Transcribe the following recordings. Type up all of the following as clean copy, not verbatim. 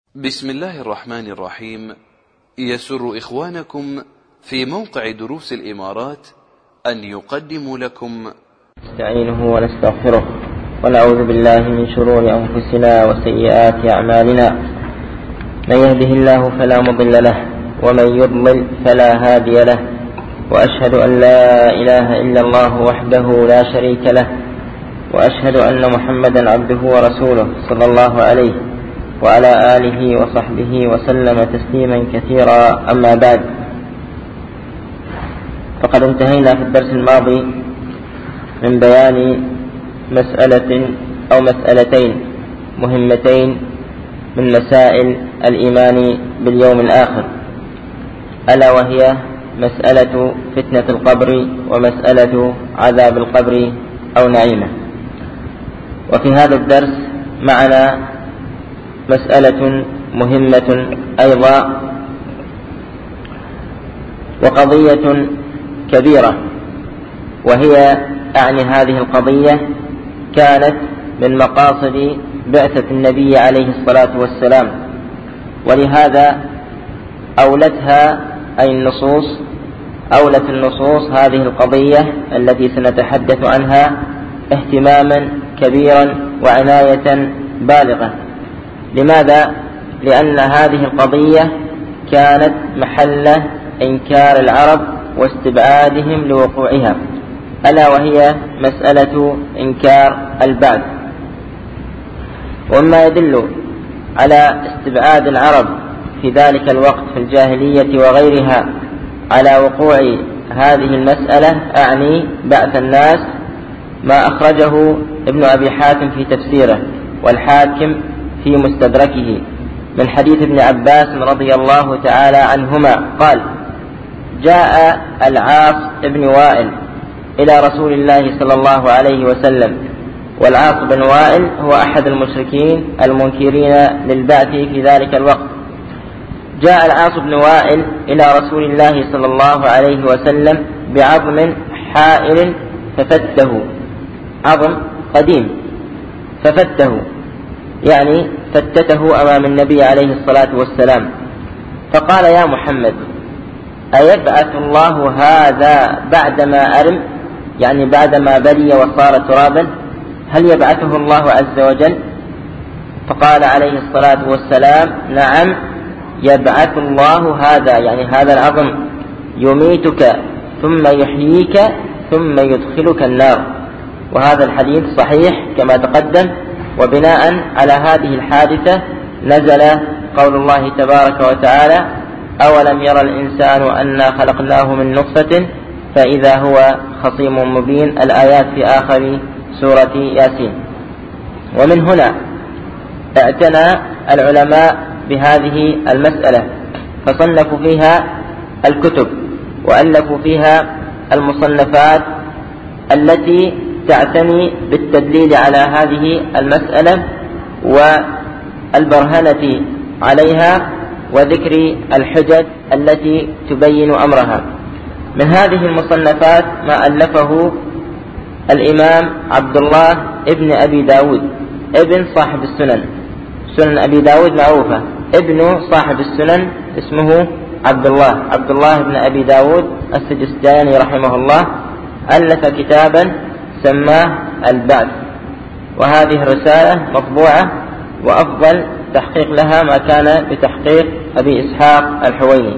بسم الله الرحمن الرحيم. يسر إخوانكم في موقع دروس الإمارات أن يقدموا لكم نستعينه ونستغفره ونعوذ بالله من شرور أنفسنا وسيئات أعمالنا، من يهده الله فلا مضل له ومن يضلل فلا هادي له، وأشهد أن لا إله إلا الله وحده لا شريك له، وأشهد أن محمدا عبده ورسوله صلى الله عليه وعلى آله وصحبه وسلم تسليما كثيرا. أما بعد، فقد انتهينا في الدرس الماضي من بيان مسألة أو مسألتين مهمتين من مسائل الإيمان باليوم الآخر، ألا وهي مسألة فتنة القبر ومسألة عذاب القبر أو نعيمه. وفي هذا الدرس معنا مسألة مهمة أيضا وقضية كبيرة، وهي أعني هذه القضية كانت من مقاصد بعثة النبي عليه الصلاة والسلام، ولهذا أولتها أي أولت النصوص هذه القضية التي سنتحدث عنها اهتماما كبيرا وعناية بالغة. لماذا؟ لأن هذه القضية كانت محل إنكار العرب واستبعادهم لوقوعها، ألا وهي مسألة إنكار البعث. وما يدل على استبعاد العرب في ذلك الوقت في الجاهلية وغيرها على وقوع هذه المسألة أعني بعث الناس، ما أخرجه ابن أبي حاتم في تفسيره والحاكم في مستدركه من حديث ابن عباس رضي الله تعالى عنهما قال: جاء العاص بن وائل إلى رسول الله صلى الله عليه وسلم، والعاص بن وائل هو أحد المشركين المنكرين للبعث في ذلك الوقت. جاء العاص بن وائل إلى رسول الله صلى الله عليه وسلم بعظم حائل ففته، عظم قديم ففته يعني فتته أمام النبي عليه الصلاة والسلام، فقال: يا محمد، أيبعث الله هذا بعدما أرم، يعني بعدما بلي وصار ترابا؟ هل يبعثه الله عز وجل؟ فقال عليه الصلاة والسلام: نعم، يبعث الله هذا، يعني هذا العظم، يميتك ثم يحييك ثم يدخلك النار. وهذا الحديث صحيح كما تقدم. وبناء على هذه الحادثة نزل قول الله تبارك وتعالى: أولم يرى الإنسان أنا خلقناه من نطفة فإذا هو خصيم مبين، الآيات في آخر سورة ياسين. ومن هنا اعتنى العلماء بهذه المسألة فصنفوا فيها الكتب وألفوا فيها المصنفات التي تعتني بالتدليل على هذه المسألة والبرهنة عليها وذكر الحجج التي تبين أمرها. من هذه المصنفات ما ألفه الإمام عبد الله ابن أبي داود، ابن صاحب السنن، سنن أبي داود معروفة، ابن صاحب السنن اسمه عبد الله بن أبي داود السجستاني رحمه الله، ألف كتابا سماه البعث، وهذه الرسالة مطبوعة، وأفضل تحقيق لها ما كان بتحقيق أبي إسحاق الحويني.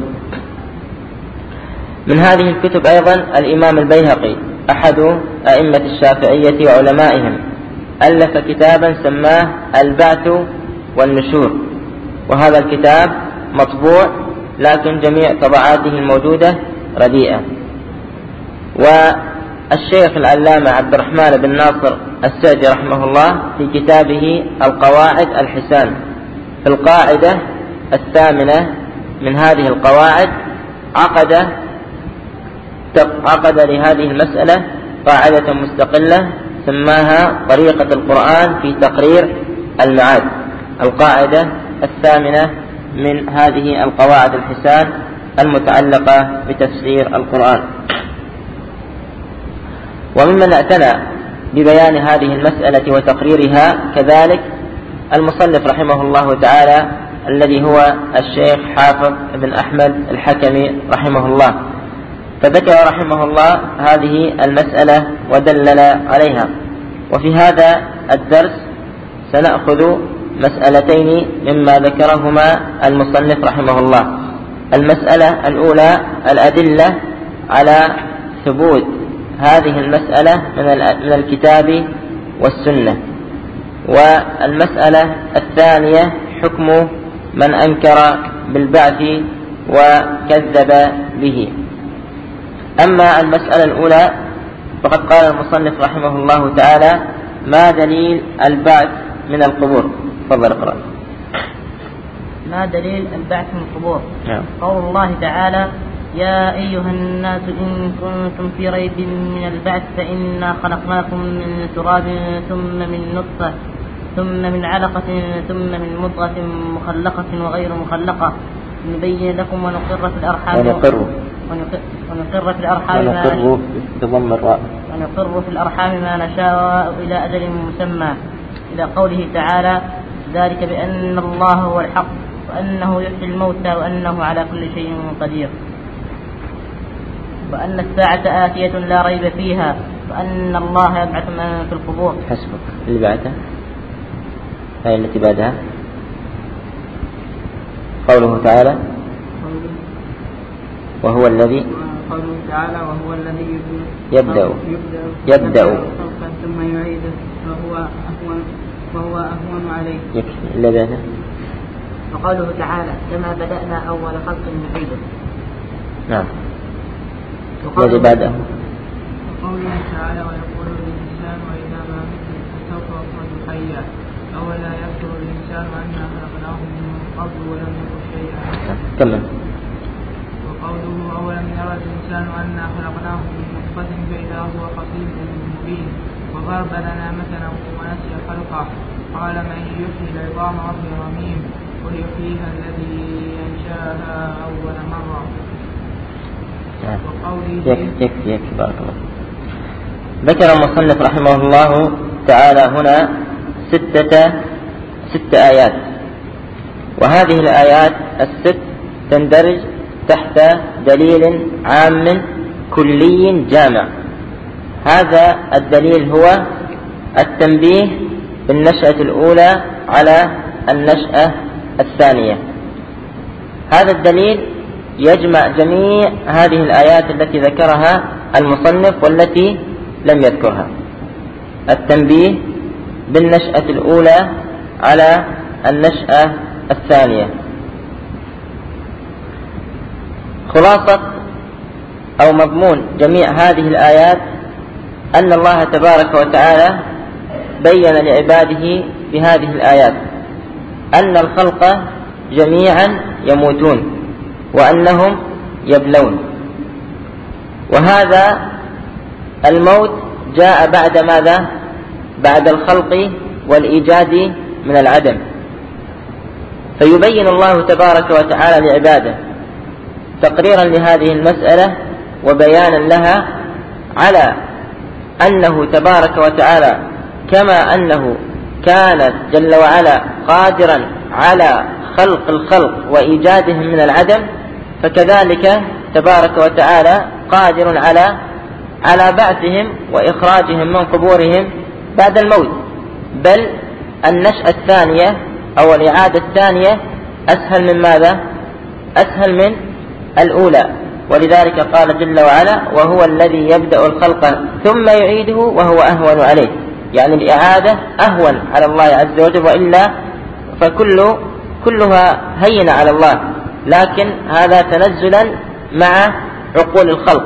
من هذه الكتب أيضا الإمام البيهقي أحد أئمة الشافعية وعلمائهم، ألف كتابا سماه البعث والنشور، وهذا الكتاب مطبوع لكن جميع طبعاته الموجودة رديئة. والشيخ العلامة عبد الرحمن بن ناصر السعدي رحمه الله في كتابه القواعد الحسان في القاعدة الثامنة من هذه القواعد عقد لهذه المسألة قاعدة مستقلة سماها طريقة القرآن في تقرير المعاد، القاعدة الثامنة من هذه القواعد الحسان المتعلقة بتفسير القرآن. وممن اعتنى ببيان هذه المسألة وتقريرها كذلك المصنف رحمه الله تعالى الذي هو الشيخ حافظ بن أحمد الحكمي رحمه الله. فذكر رحمه الله هذه المسألة ودلل عليها. وفي هذا الدرس سنأخذ مسألتين مما ذكرهما المصنف رحمه الله. المسألة الأولى الأدلة على ثبوت هذه المسألة من الكتاب والسنة، والمسألة الثانية حكم من أنكر بالبعث وكذب به. أما المسألة الأولى فقد قال المصنف رحمه الله تعالى: ما دليل البعث من القبور؟ تفضل اقرأ. ما دليل البعث من القبور؟ قول الله تعالى: يا أيها الناس إن كنتم في ريب من البعث فإنا خلقناكم من تراب ثم من نطفة ثم من علقة ثم من مضغة مخلقة وغير مخلقة نبين لكم ونقر في الأرحام ما نشاء إلى أجل مسمى، إلى قوله تعالى: ذلك بأن الله هو الحق وأنه يحيي الموتى وأنه على كل شيء قدير، وأن الساعة آتية لا ريب فيها، وأن الله يبعث من في القبور. حسبك. اللي بعدها هي التي بعدها قوله تعالى: وهو الذي يبدأ ثم يعيده وهو أهون عليه. يكفي. اللي بعدها وقوله تعالى: كما بدأنا أول خلق نعيده. نعم. الذي بعده وقوله تعالى: ويقول الإنسان وإذا ما مت فسوف أخرج حيا أولا يذكر الإنسان أنا خلقناه من قبل ولم يكن شيئا. كمل. وقوله: أولم يرى الإنسان أنا خلقناه من نطفة فإذا هو خصيم مبين. وضرب لنا مثلا ونسي خلقه قال: من يحيي العظام وهي رميم قل يحييها الذي أنشأها أول مرة. يكفي بارك الله. ذكر المصنف رحمه الله تعالى هنا ست آيات، وهذه الآيات الست تندرج تحت دليل عام كلي جامع. هذا الدليل هو التنبيه بالنشأة الأولى على النشأة الثانية. هذا الدليل يجمع جميع هذه الآيات التي ذكرها المصنف والتي لم يذكرها. التنبيه بالنشأة الأولى على النشأة الثانية. خلاصة أو مضمون جميع هذه الآيات أن الله تبارك وتعالى بين لعباده في هذه الآيات أن الخلق جميعا يموتون وأنهم يبلون، وهذا الموت جاء بعد ماذا؟ بعد الخلق والإيجاد من العدم. فيبين الله تبارك وتعالى لعباده تقريرا لهذه المسألة وبيانا لها على أنه تبارك وتعالى كما أنه كان جل وعلا قادرا على خلق الخلق وإيجادهم من العدم، فكذلك تبارك وتعالى قادر على بعثهم وإخراجهم من قبورهم بعد الموت. بل النشأة الثانية أو الإعادة الثانية أسهل من ماذا؟ أسهل من الأولى. ولذلك قال جل وعلا: وهو الذي يبدأ الخلق ثم يعيده وهو أهون عليه. يعني الإعادة أهون على الله عز وجل، وإلا فكلها هينة على الله، لكن هذا تنزلا مع عقول الخلق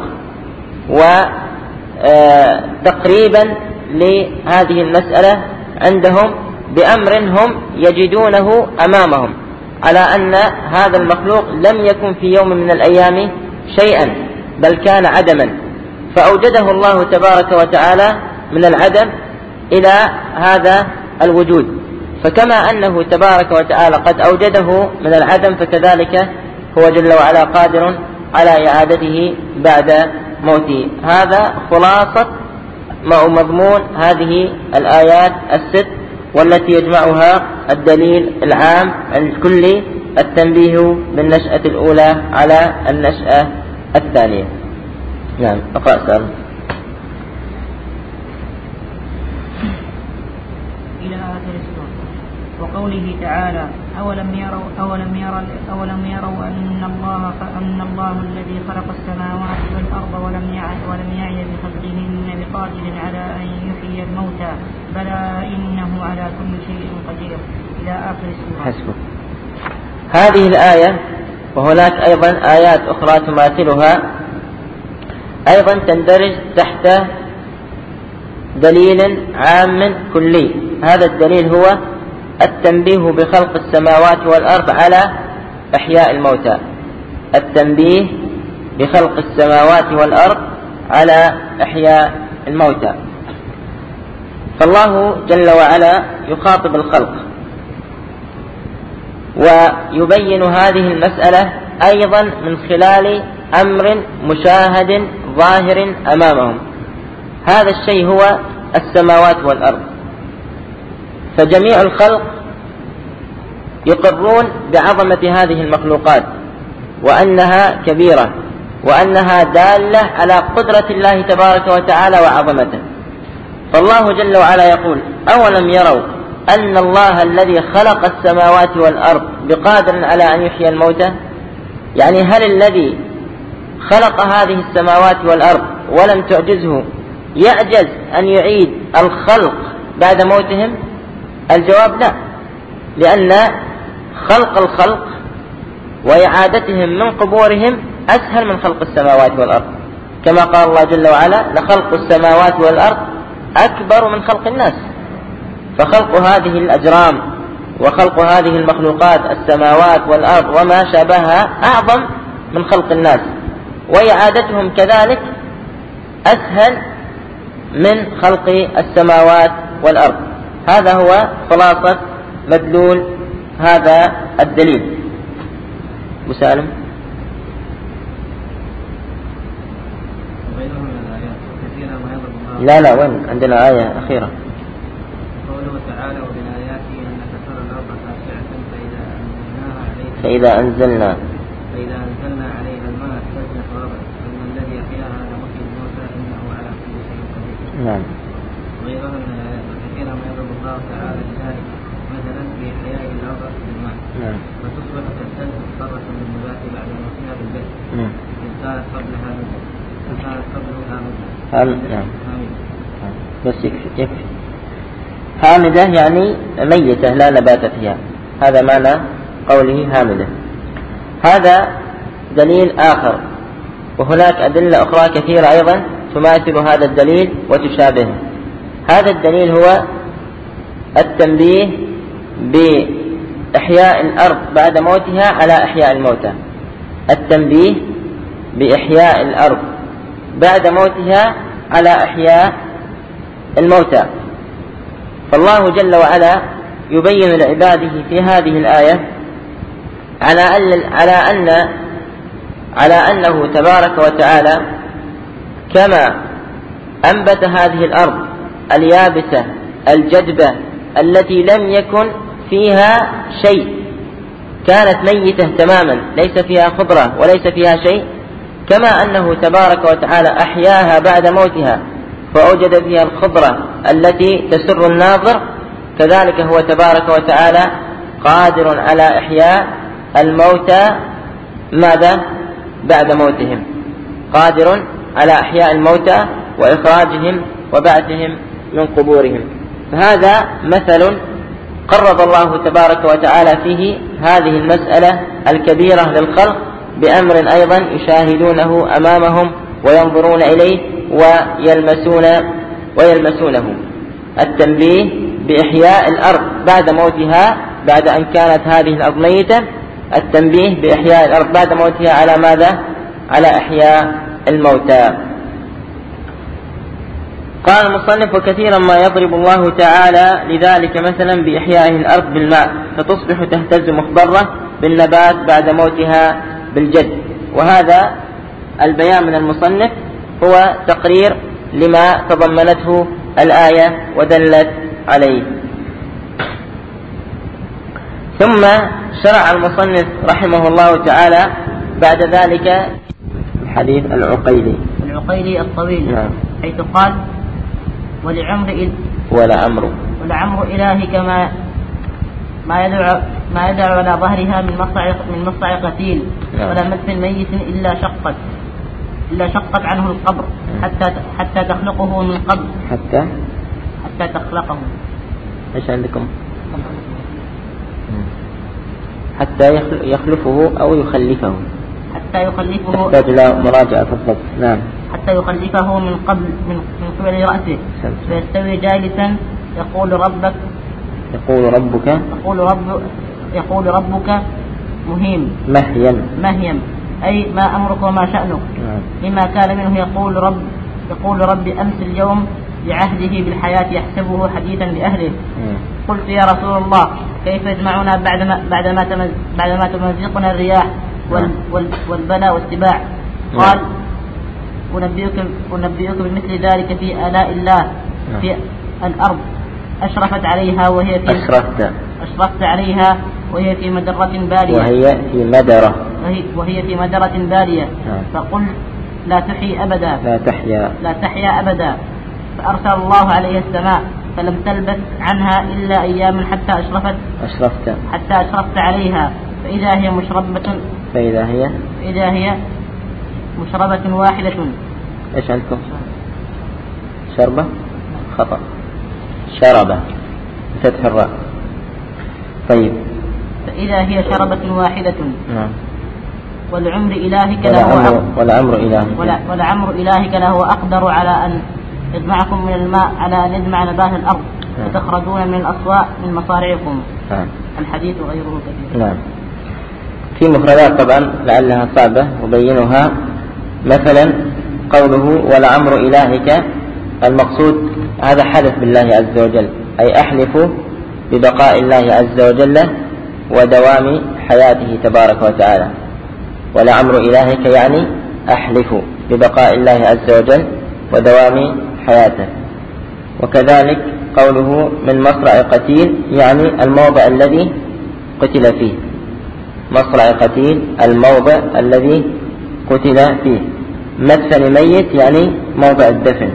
وتقريبا لهذه المسألة عندهم بأمر هم يجدونه أمامهم، على أن هذا المخلوق لم يكن في يوم من الأيام شيئا بل كان عدما، فأوجده الله تبارك وتعالى من العدم إلى هذا الوجود. فكما أنه تبارك وتعالى قد أوجده من العدم فكذلك هو جل وعلا قادر على إعادته بعد موته. هذا خلاصة مضمون هذه الآيات الست، والتي يجمعها الدليل العام الكلي التنبيه بالنشأة الأولى على النشأة الثانية. نعم، أقرأ سؤال. إلى آخر السورة. وقوله تعالى: أولم يروا أن الله الذي خلق السماوات والأرض ولم يعي بخلقهن بقادر على أن يحيي الموتى بلى إنه على كل شيء قدير إلى آخر السورة. حسبك. هذه الآية وهناك أيضا آيات أخرى تماثلها أيضا تندرج تحت دليل عام كلي. هذا الدليل هو التنبيه بخلق السماوات والأرض على إحياء الموتى. التنبيه بخلق السماوات والأرض على إحياء الموتى. فالله جل وعلا يخاطب الخلق ويبين هذه المسألة أيضا من خلال أمر مشاهد ظاهر أمامهم. هذا الشيء هو السماوات والأرض. فجميع الخلق يقرون بعظمة هذه المخلوقات وأنها كبيرة وأنها دالة على قدرة الله تبارك وتعالى وعظمته. فالله جل وعلا يقول: أولم يروا أن الله الذي خلق السماوات والأرض بقادر على أن يحيي الموتى؟ يعني هل الذي خلق هذه السماوات والأرض ولم تعجزه يعجز أن يعيد الخلق بعد موتهم؟ الجواب لا، لأن خلق الخلق وإعادتهم من قبورهم أسهل من خلق السماوات والأرض، كما قال الله جل وعلا: لخلق السماوات والأرض أكبر من خلق الناس. فخلق هذه الأجرام وخلق هذه المخلوقات السماوات والأرض وما شابهها أعظم من خلق الناس، وإعادتهم كذلك أسهل من خلق السماوات والأرض. هذا هو خلاصة مدلول هذا الدليل. مسالم. لا وين عندنا آية أخيرة. قوله تعالى: ومن آياته أنك ترى الأرض خاشعة فإذا أنزلنا عليها الماء اهتزت وربت إن الذي أحياها لمحيي الموتى إنه على كل شيء قدير. نعم. وغيرها من الآيات وكثيرا ما يضرب الله تعالى لذلك مثلا بإحياء الأرض بالماء. نعم. فتصبح تهتز مضطرة بالنبات بعد موتها بالبيت. نعم. إذ كانت قبلها مدة. نعم. بس يكفي. هامدة يعني ميتة لا نبات فيها، هذا معنى قوله هامدة. هذا دليل آخر، وهناك أدلة أخرى كثيرة أيضا تماثل هذا الدليل وتشابهه. هذا الدليل هو التنبيه بإحياء الأرض بعد موتها على إحياء الموتى. التنبيه بإحياء الأرض بعد موتها على إحياء الموتى. فالله جل وعلا يبين لعباده في هذه الآية على أنه تبارك وتعالى كما أنبت هذه الأرض اليابسة الجدبة التي لم يكن فيها شيء، كانت ميتة تماما ليس فيها خضرة وليس فيها شيء، كما أنه تبارك وتعالى أحياها بعد موتها فأوجد فيها الخضرة التي تسر الناظر، كذلك هو تبارك وتعالى قادر على إحياء الموتى ماذا؟ بعد موتهم، قادر على إحياء الموتى وإخراجهم وبعثهم من قبورهم. فهذا مثل قرب الله تبارك وتعالى فيه هذه المسألة الكبيرة للخلق بأمر أيضا يشاهدونه أمامهم وينظرون إليه ويلمسونه. التنبيه بإحياء الأرض بعد موتها بعد أن كانت هذه الأرض ميتة، التنبيه بإحياء الأرض بعد موتها على ماذا؟ على إحياء الموتى. قال المصنف: وكثيرا ما يضرب الله تعالى لذلك مثلا بإحياء الأرض بالماء فتصبح تهتز مخضرة بالنبات بعد موتها بالجد. وهذا البيان من المصنف هو تقرير لما تضمنته الآية ودلت عليه. ثم شرع المصنف رحمه الله تعالى بعد ذلك الحديث العقيلي الطويل. نعم. حيث قال: ولعمر إلهك ما يدع على ظهرها من مصرع قتيل. نعم. ولا مثل ميت إلا شقت عنه القبر حتى تخلقه من قبل. حتى تخلقه. ايش عندكم؟ حتى يخلفه أو يخلفه. حتى يخلفه. تحتاج إلى مراجعة في الضبط. نعم. حتى يخلفه من قبل رأسه فيستوي جالسا يقول ربك مهيم أي ما أمرك وما شأنك. لما كان منه يقول رب أمس اليوم بعهده بالحياة يحسبه حديثا لأهله. قلت يا رسول الله كيف يجمعنا بعدما تمزقنا الرياح والبلاء والسباع؟ قال: أنبئك بمثل ذلك في آلاء الله في الأرض أشرفت عليها وهي في مدرة بارية فقل لا تحيا أبدا فأرسل الله عليها السماء فلم تلبث عنها إلا أيام حتى أشرفت عليها فإذا هي مشربة واحدة. إيش عندكم؟ شربة؟ خطأ. شربة بفتح الراء. طيب. فإذا هي شربة واحدة. نعم. ولعمر إلهك له أقدر على أن يجمعكم من الماء على أن يجمع نبات الأرض. وتخرجون من الأصواء من مصارعكم. الحديث غيره كثير. نعم. في مفردات طبعا لعلها صعبة وبينها. مثلا قوله ولعمر إلهك، المقصود هذا حلف بالله عز وجل، أي أحلف ببقاء الله عز وجل ودوام حياته تبارك وتعالى. ولعمر إلهك يعني أحلف ببقاء الله عز وجل ودوام حياته. وكذلك قوله من مصرع قتيل يعني الموضع الذي قتل فيه. مصرع قتيل الموضع الذي قتل فيه. مدفن ميت يعني موضع الدفن.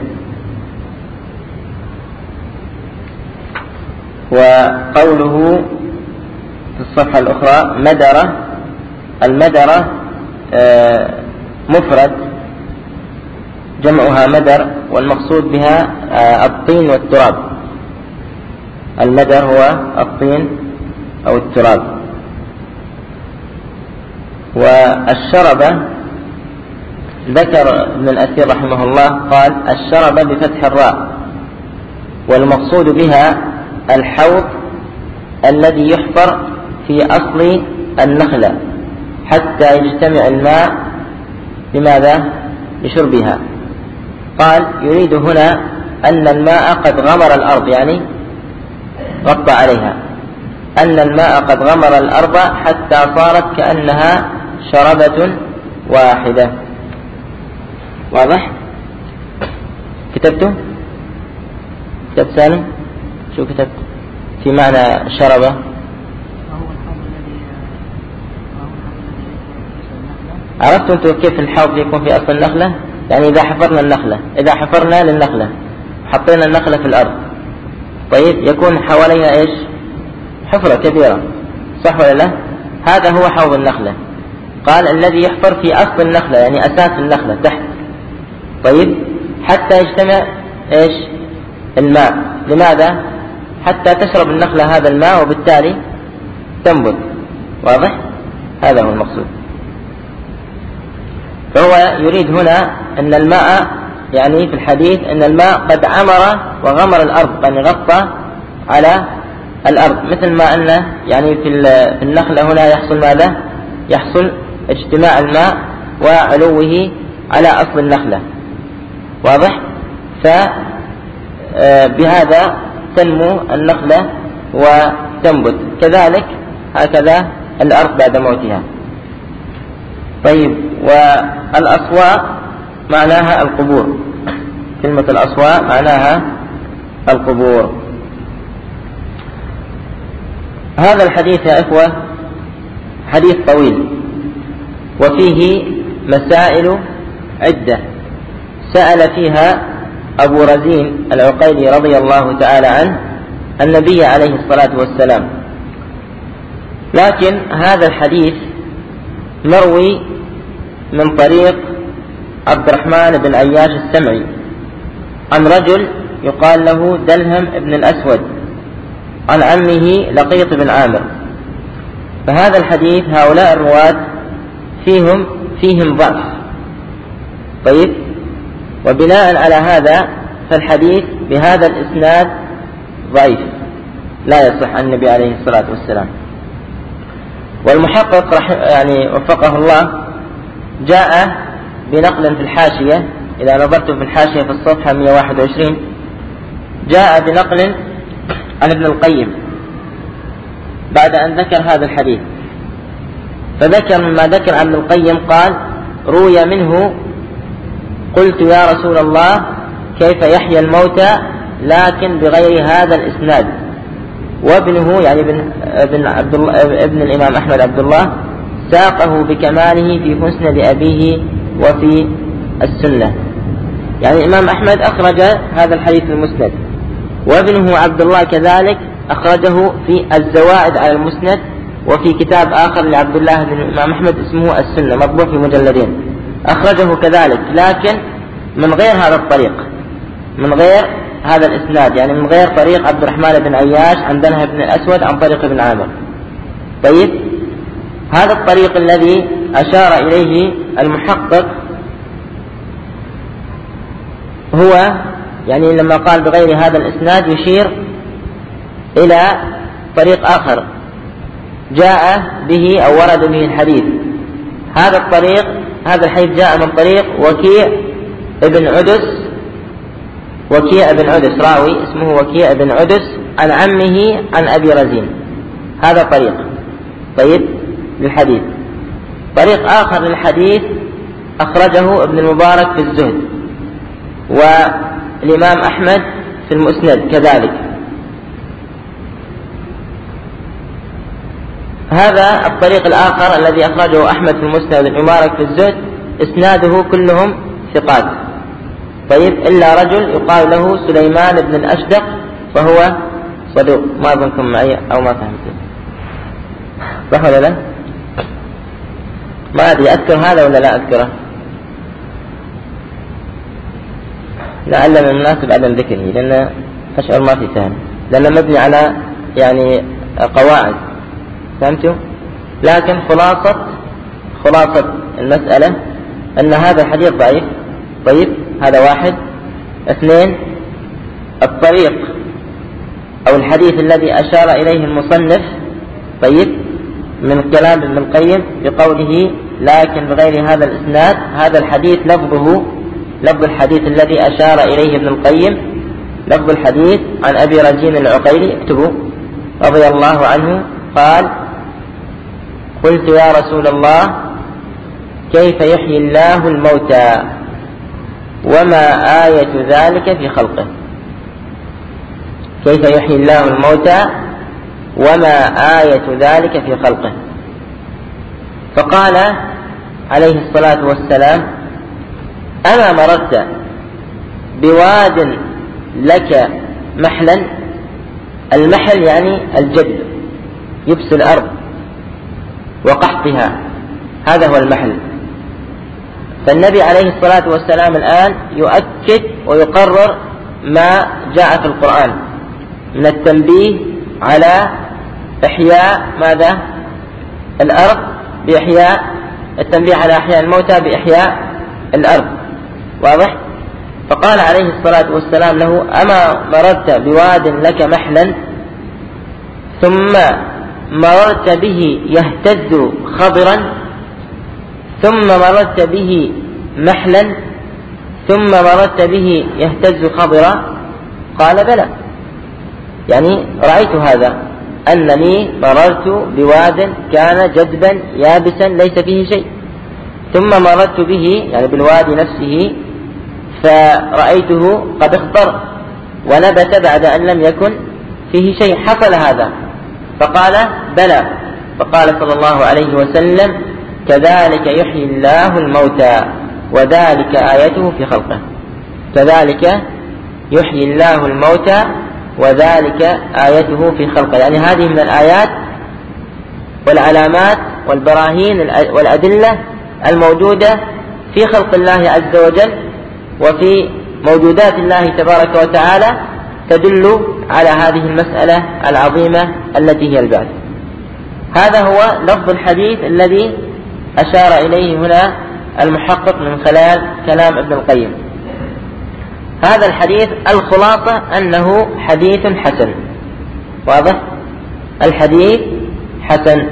وقوله في الصفحة الأخرى مدرة، المدرة مفرد جمعها مدر والمقصود بها الطين والتراب. المدر هو الطين أو التراب. والشربة ذكر ابن الأثير رحمه الله قال الشربة بفتح الراء، والمقصود بها الحوض الذي يحفر في أصل النخلة حتى يجتمع الماء لماذا؟ لشربها. قال يريد هنا أن الماء قد غمر الأرض يعني غطى عليها، أن الماء قد غمر الأرض حتى صارت كأنها شربة واحدة. واضح؟ كتبته؟ كتب سالم؟ شو كتبت؟ في معنى شربة عرفتوا انتم كيف الحوض يكون في أصل النخلة؟ يعني إذا حفرنا للنخلة حطينا النخلة في الأرض، طيب يكون حوالينا إيش؟ حفرة كبيرة، صح ولا لا؟ هذا هو حوض النخلة. قال الذي يحفر في أصل النخلة يعني أساس النخلة تحت، طيب حتى يجتمع إيش؟ الماء. لماذا؟ حتى تشرب النخلة هذا الماء وبالتالي تنبت. واضح؟ هذا هو المقصود. فهو يريد هنا أن الماء يعني في الحديث أن الماء قد عمر وغمر الأرض، يعني غطى على الأرض، مثل ما أن يعني في النخلة هنا يحصل ماذا؟ يحصل اجتماع الماء وعلوه على أصل النخلة. واضح؟ فبهذا تنمو النخلة وتنبت، كذلك هكذا الأرض بعد موتها. طيب والأصواء معناها القبور، كلمة الأصواء معناها القبور. هذا الحديث يا إخوة حديث طويل وفيه مسائل عدة سأل فيها أبو رزين العقيلي رضي الله تعالى عنه النبي عليه الصلاة والسلام، لكن هذا الحديث مروي من طريق عبد الرحمن بن عياش السمعي عن رجل يقال له دلهم بن الأسود عن عمه لقيط بن عامر. فهذا الحديث هؤلاء الرواة فيهم ضعف. طيب، وبناء على هذا فالحديث بهذا الإسناد ضعيف لا يصح عن النبي عليه الصلاة والسلام. والمحقق يعني وفقه الله جاء بنقل في الحاشية، إذا نظرت في الحاشية في الصفحة 121 جاء بنقل عن ابن القيم بعد أن ذكر هذا الحديث، فذكر مما ذكر عن ابن القيم قال: روي منه قلت يا رسول الله كيف يحيى الموتى لكن بغير هذا الإسناد. وابنه يعني ابن الإمام أحمد عبد الله ساقه بكماله في مسند أبيه وفي السنة. يعني الإمام أحمد أخرج هذا الحديث في المسند، وابنه عبد الله كذلك أخرجه في الزوائد على المسند، وفي كتاب آخر لعبد الله بن الإمام أحمد اسمه السنة مطبوع في مجلدين أخرجه كذلك، لكن من غير هذا الطريق، من غير هذا الإسناد، يعني من غير طريق عبد الرحمن بن عياش عن دلهم بن الأسود عن طريق ابن عامر. طيب، هذا الطريق الذي أشار إليه المحقق هو يعني لما قال بغير هذا الإسناد يشير إلى طريق آخر جاء به أو ورد به الحديث. هذا الطريق، هذا الحديث جاء من طريق وكيع بن عدس راوي اسمه وكيع بن عدس عن عمه عن أبي رزين. هذا طريق طيب للحديث. طريق آخر للحديث أخرجه ابن المبارك في الزهد، والإمام أحمد في المسند كذلك. هذا الطريق الآخر الذي أخرجه أحمد في المسند والمبارك في الزهد إسناده كلهم ثقات. طيب، إلا رجل يقال له سليمان بن الأشدق فهو صدوق. ما أظنكم معي أو ما فهمتم، صح ولا لا؟ ما أدري أذكر هذا ولا لا أذكره، لعل من المناسب عدم ذكره لأن أشعر ما في سهل، لأنه مبني على يعني قواعد، فهمتوا؟ لكن خلاصة المسألة أن هذا الحديث ضعيف. طيب، هذا واحد. اثنين، الطريق أو الحديث الذي أشار إليه المصنف طيب من كلام ابن القيم بقوله لكن بغير هذا الإسناد، هذا الحديث لفظ الحديث الذي أشار إليه ابن القيم لفظ الحديث عن أبي رزين العقيلي، اكتبوا، رضي الله عنه قال: قلت يا رسول الله كيف يحيي الله الموتى وما آية ذلك في خلقه. كيف يحيي الله الموتى وما آية ذلك في خلقه. فقال عليه الصلاة والسلام: أما مررت بواد لك محلا. المحل يعني الجد، يبس الأرض وقحطها، هذا هو المحل. فالنبي عليه الصلاة والسلام الآن يؤكد ويقرر ما جاء في القرآن من التنبيه على إحياء ماذا؟ الأرض بإحياء، التنبيه على إحياء الموتى بإحياء الأرض، واضح؟ فقال عليه الصلاة والسلام له: أما مررت بواد لك محلا ثم مررت به يهتز خضرا ثم مررت به محلا ثم مررت به يهتز خضرا؟ قال: بلى، يعني رأيت هذا، أنني مررت بواد كان جدبا يابسا ليس فيه شيء، ثم مررت به يعني بالوادي نفسه فرأيته قد اخضر ونبت بعد أن لم يكن فيه شيء. حصل هذا، فقال بلى، فقال صلى الله عليه وسلم كذلك يحيي الله الموتى وذلك آيته في خلقه. كذلك يحيي الله الموتى وذلك آيته في خلقه، يعني هذه من الآيات والعلامات والبراهين والأدلة الموجودة في خلق الله عز وجل وفي موجودات الله تبارك وتعالى تدل على هذه المسألة العظيمة التي هي البعث. هذا هو لفظ الحديث الذي أشار إليه هنا المحقق من خلال كلام ابن القيم. هذا الحديث الخلاصة أنه حديث حسن، واضح؟ الحديث حسن،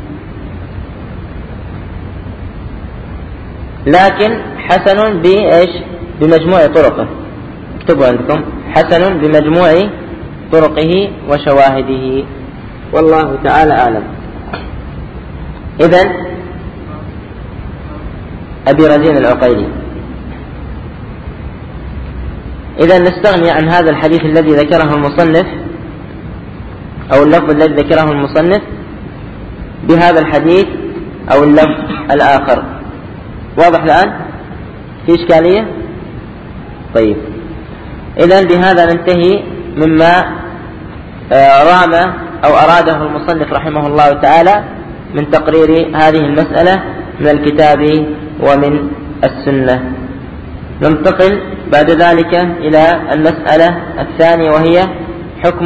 لكن حسن بإيش؟ بمجموع طرقه. اكتبوا عندكم حسن بمجموع طرقه وشواهده، والله تعالى أعلم. إذن أبي رزين العقيلي، إذن نستغني عن هذا الحديث الذي ذكره المصنف أو اللفظ الذي ذكره المصنف بهذا الحديث أو اللفظ الآخر. واضح الآن؟ في إشكالية؟ طيب، إذن بهذا ننتهي مما رام أو أراده المصنف رحمه الله تعالى من تقرير هذه المسألة من الكتاب ومن السنة. ننتقل بعد ذلك إلى المسألة الثانية، وهي حكم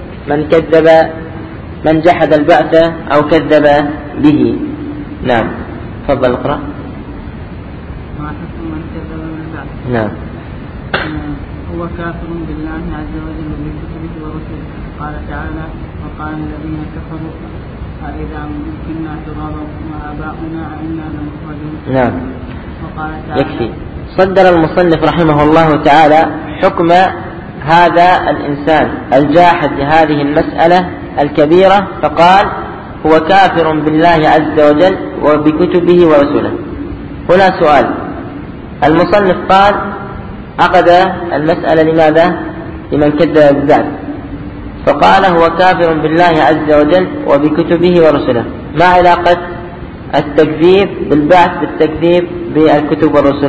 من جحد البعث أو كذب به. نعم، تفضل اقرأ. ما حكم من كذب بالبعث؟ نعم. هو كافر بالله عز وجل وبكتبه ورسله. قال تعالى: وقال الذين كفروا أإذا كنا ترابا وآباؤنا أئنا لمخرجون. نعم. وقال تعالى: يكفي. صدر المصنف رحمه الله تعالى حكم هذا الإنسان الجاحد لهذه المسألة الكبيرة، فقال: هو كافر بالله عز وجل وبكتبه ورسله. هنا سؤال، المصنف قال عقد المسألة لماذا؟ لمن كذب بالبعث، فقال هو كافر بالله عز وجل وبكتبه ورسله. ما علاقة التكذيب بالبعث بالتكذيب بالكتب والرسل؟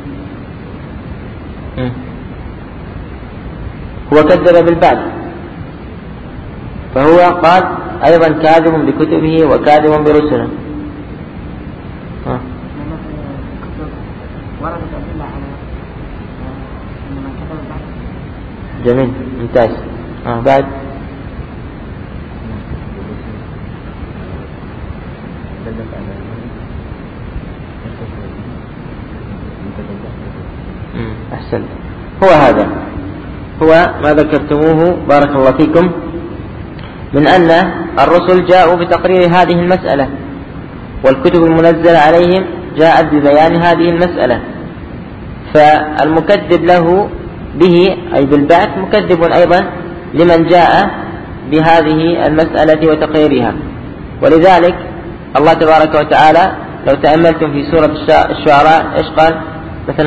هو كذب بالبعث، فهو قال أيضا كاذب بكتبه وكاذب برسله. جميل، ممتاز. بعد أحسن، هو هذا هو ما ذكرتموه بارك الله فيكم، من أن الرسل جاءوا بتقرير هذه المسألة، والكتب المنزلة عليهم جاءت ببيان هذه المسألة، فالمكذب له به أي بالبعث مكذب أيضا لمن جاء بهذه المسألة وتقريرها. ولذلك الله تبارك وتعالى لو تأملتم في سورة الشعراء إيش قال؟ مثلا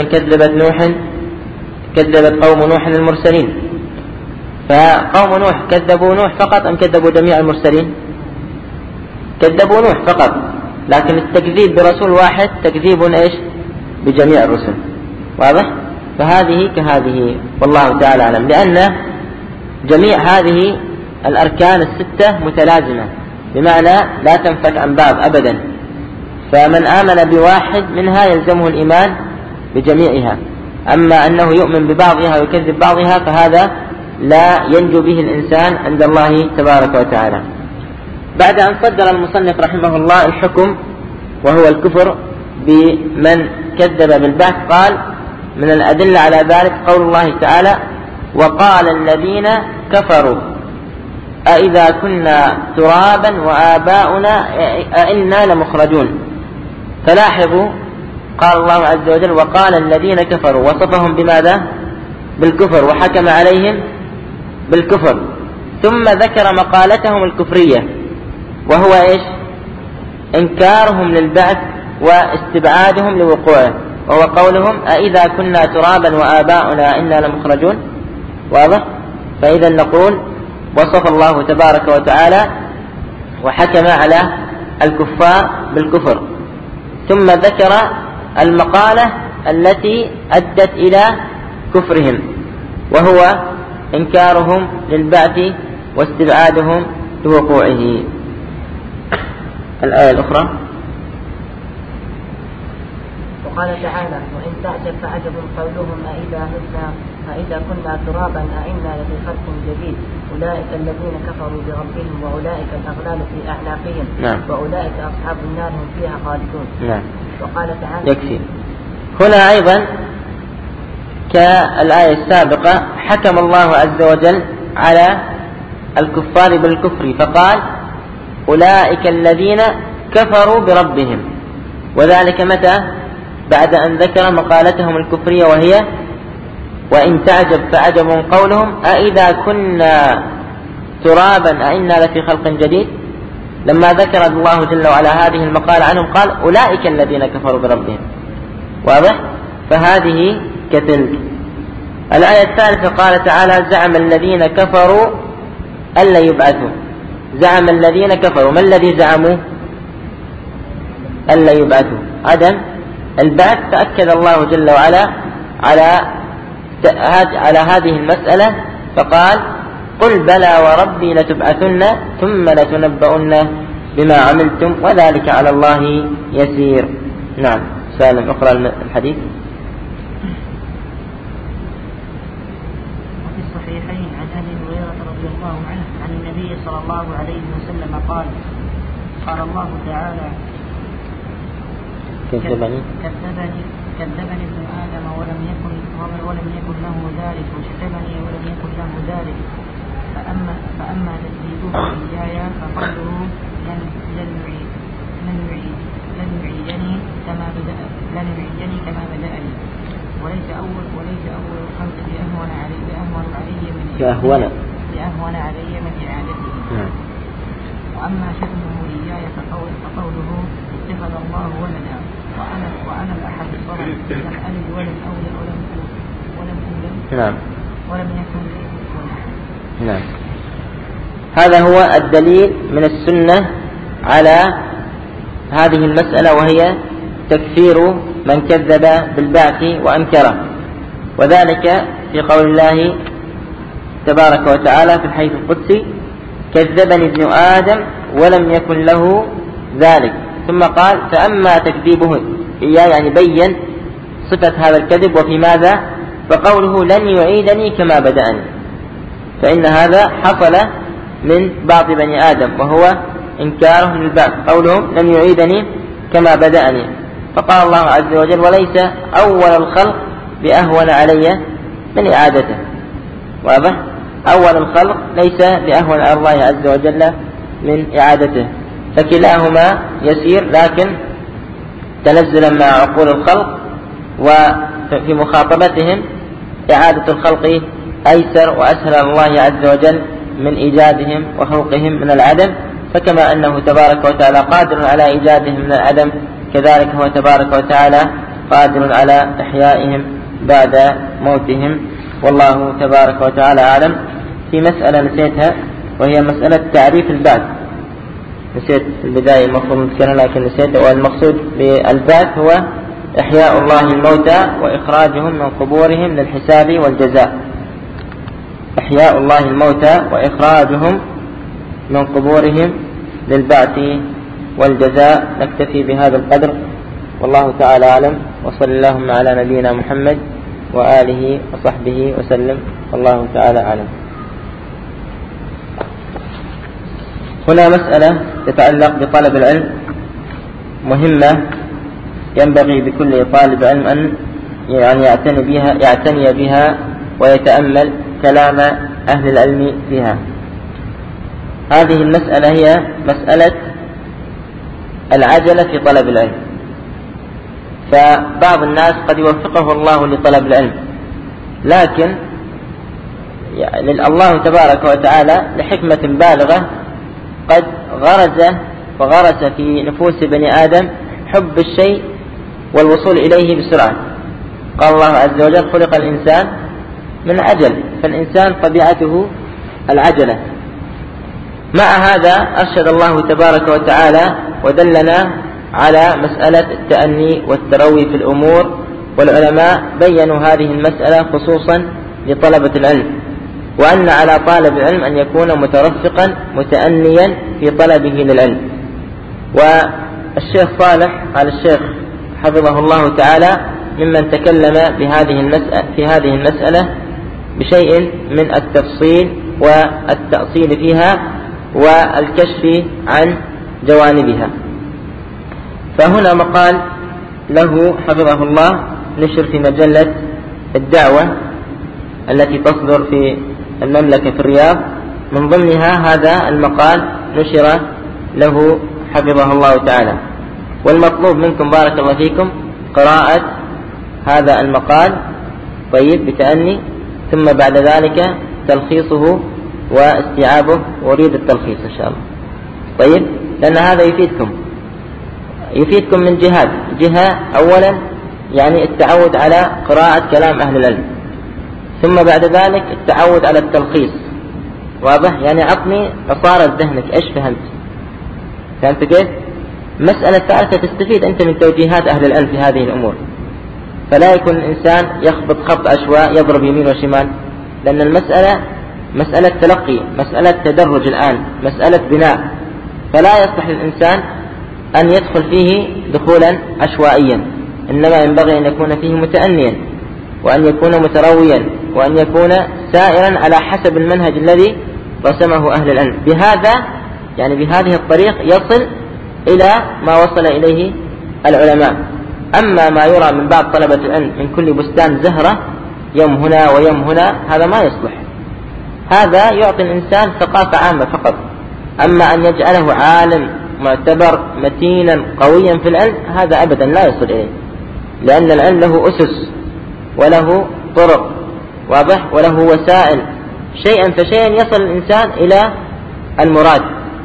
كذبت قوم نوح المرسلين، فقوم نوح كذبوا نوح فقط أم كذبوا جميع المرسلين؟ كذبوا نوح فقط، لكن التكذيب برسول واحد تكذيب إيش؟ بجميع الرسل. واضح؟ فهذه كهذه، والله تعالى أعلم، لأن جميع هذه الأركان الستة متلازمة، بمعنى لا تنفك عن بعض أبدا، فمن آمن بواحد منها يلزمه الإيمان بجميعها، أما أنه يؤمن ببعضها ويكذب بعضها فهذا لا ينجو به الإنسان عند الله تبارك وتعالى. بعد أن صدر المصنف رحمه الله الحكم وهو الكفر بمن كذب بالبعث، قال من الأدلة على ذلك قول الله تعالى: وقال الذين كفروا أإذا كنا ترابا وآباؤنا أئنا لمخرجون. فلاحظوا قال الله عز وجل: وقال الذين كفروا، وصفهم بماذا؟ بالكفر، وحكم عليهم بالكفر، ثم ذكر مقالتهم الكفرية وهو إيش؟ إنكارهم للبعث واستبعادهم لوقوعه، وهو قولهم أإذا كنا ترابا وآباؤنا إنا لمخرجون. واضح؟ فإذا نقول وصف الله تبارك وتعالى وحكم على الكفار بالكفر، ثم ذكر المقالة التي أدت إلى كفرهم، وهو إنكارهم للبعث واستبعادهم لوقوعه. الآية الأخرى: وقال تعالى: وإن تعجب فعجب قولهم أإذا كنا ترابا أإنا لفي خلق جديد أولئك الذين كفروا بربهم وأولئك الأغلال في أعناقهم وأولئك أصحاب النار هم فيها خالدون. وقال تعالى: يكفي. هنا أيضا كالآية السابقة حكم الله عز وجل على الكفار بالكفر فقال: أولئك الذين كفروا بربهم، وذلك متى؟ بعد أن ذكر مقالتهم الكفرية، وهي: وإن تعجب فعجب قولهم أإذا كنا ترابا أإنا لفي خلق جديد. لما ذكر الله جل وعلا هذه المقالة عنهم قال: أولئك الذين كفروا بربهم. واضح؟ فهذه كتلك. الآية الثالثة قال تعالى: زعم الذين كفروا ألا يبعثوا. زعم الذين كفروا، ما الذي زعموا؟ ألا يبعثوا، عدم البعث. فأكد الله جل وعلا على هذه المسألة فقال: قل بلى وربي لتبعثن ثم لتنبؤن بما عملتم وذلك على الله يسير. نعم. سالم اقرأ الحديث. وفي الصحيحين عن أبي هريرة رضي الله عنه عن النبي صلى الله عليه وسلم قال: قال الله تعالى: كذبني ابن آدم ولم يكن له ذلك، وشتمني ولم يكن له ذلك، فأما تكذيبه إياي فقوله لن يعيدني كما بدأني، وليس أول الخلق بأهون علي من إعادته. وأما شتمه إياي فقوله اتخذ الله ولدا وأنا الأحد الصمد لم ألد ولم أولد ولم يكن لي كفوا أحد. هذا هو الدليل من السنة على هذه المسألة، وهي تكفير من كذب بالبعث وأنكره، وذلك في قول الله تبارك وتعالى في الحديث القدسي: كذبني ابن آدم ولم يكن له ذلك. ثم قال: فأما تكذيبه إياه، يعني بين صفة هذا الكذب وفي ماذا، فقوله لن يعيدني كما بدأني، فإن هذا حصل من بعض بني آدم وهو إنكارهم للبعث، قولهم لن يعيدني كما بدأني. فقال الله عز وجل: وليس أول الخلق بأهون علي من إعادته. واضح؟ أول الخلق ليس بأهون على الله عز وجل من إعادته، فكلاهما يسير، لكن تنزلا مع عقول الخلق وفي مخاطبتهم إعادة الخلق أيسر وأسهل على الله عز وجل من إيجادهم وخلقهم من العدم. فكما أنه تبارك وتعالى قادر على إيجادهم من العدم، كذلك هو تبارك وتعالى قادر على إحيائهم بعد موتهم. والله تبارك وتعالى أعلم. في مسألة نسيتها، وهي مسألة تعريف البعث. نسيت في البداية المفروض نذكرها لكن نسيت. والمقصود بالبعث هو إحياء الله الموتى وإخراجهم من قبورهم للحساب والجزاء. إحياء الله الموتى وإخراجهم من قبورهم للبعث والجزاء. نكتفي بهذا القدر، والله تعالى أعلم، وصل اللهم على نبينا محمد وآله وصحبه وسلم، والله تعالى أعلم. هنا مسألة تتعلق بطلب العلم مهمة، ينبغي بكل طالب علم أن يعتني بها ويتأمل كلام أهل العلم فيها. هذه المسألة هي مسألة العجلة في طلب العلم. فبعض الناس قد يوفقه الله لطلب العلم، لكن الله تبارك وتعالى لحكمة بالغة قد غرس في نفوس بني آدم حب الشيء والوصول إليه بسرعة. قال الله عز وجل: خلق الإنسان من عجل. فالإنسان طبيعته العجلة، مع هذا أرشد الله تبارك وتعالى ودلنا على مسألة التأني والتروي في الأمور، والعلماء بيّنوا هذه المسألة خصوصا لطلبة العلم، وأن على طالب العلم أن يكون مترفقا متأنيا في طلبه للعلم. والشيخ صالح على الشيخ حفظه الله تعالى ممن تكلم في هذه المسألة بشيء من التفصيل والتأصيل فيها والكشف عن جوانبها. فهنا مقال له حفظه الله نشر في مجلة الدعوة التي تصدر في المملكة في الرياض، من ضمنها هذا المقال نشر له حفظه الله تعالى. والمطلوب منكم بارك الله فيكم قراءة هذا المقال طيب بتأني، ثم بعد ذلك تلخيصه واستيعابه، وأريد التلخيص إن شاء الله طيب، لأن هذا يفيدكم من جهة أولا يعني التعود على قراءة كلام أهل العلم، ثم بعد ذلك التعود على التلخيص. واضح؟ يعني عطني عصارة ذهنك، إيش فهمت كيف؟ مسألة ثالثة تستفيد أنت من توجيهات أهل العلم في هذه الأمور، فلا يكون الإنسان يخبط خبط عشواء يضرب يمين وشمال، لأن المسألة مسألة تلقي، مسألة تدرج الآن، مسألة بناء، فلا يصلح للإنسان أن يدخل فيه دخولا عشوائيا، إنما ينبغي أن يكون فيه متأنيا، وأن يكون مترويا، وأن يكون سائرا على حسب المنهج الذي رسمه أهل العلم. بهذه الطريق يصل إلى ما وصل إليه العلماء. أما ما يرى من بعض طلبة العلم من كل بستان زهرة يوم هنا ويوم هنا، هذا ما يصلح، هذا يعطي الإنسان ثقافة عامة فقط. أما أن يجعله عالم معتبر متينا قويا في العلم، هذا أبدا لا يصل إليه، لأن العلم له أسس وله طرق، واضح، وله وسائل، شيئا فشيئا يصل الإنسان إلى المراد.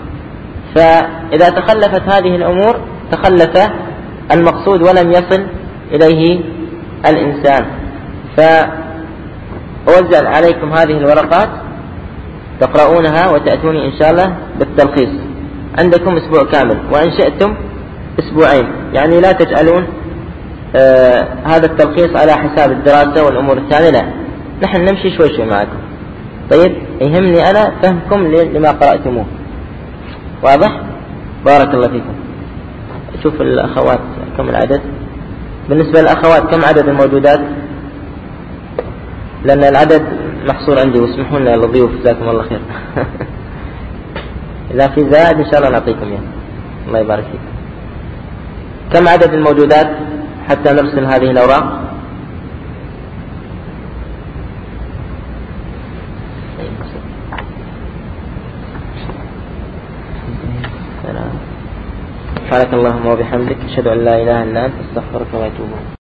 فإذا تخلفت هذه الأمور تخلف المقصود ولم يصل إليه الإنسان. فأوزع عليكم هذه الورقات تقرؤونها وتأتوني إن شاء الله بالتلخيص. عندكم أسبوع كامل، وإن شئتم أسبوعين، يعني لا تجعلون هذا التلخيص على حساب الدراسة والأمور الثانية، لا، نحن نمشي شوي شوي معكم. طيب، يهمني أنا فهمكم لما قرأتموه. واضح؟ بارك الله فيكم. شوف الأخوات كم العدد؟ بالنسبة للأخوات كم عدد الموجودات؟ لأن العدد محصور عندي، واسمحوا لنا للضيوف جزاكم الله خير. إذا في زائد إن شاء الله نعطيكم يعني. الله يبارك فيكم. كم عدد الموجودات حتى نرسل هذه الأوراق؟ سبحانك اللهم وبحمدك، أشهد أن لا إله إلا أنت، أستغفرك وأتوب إليك.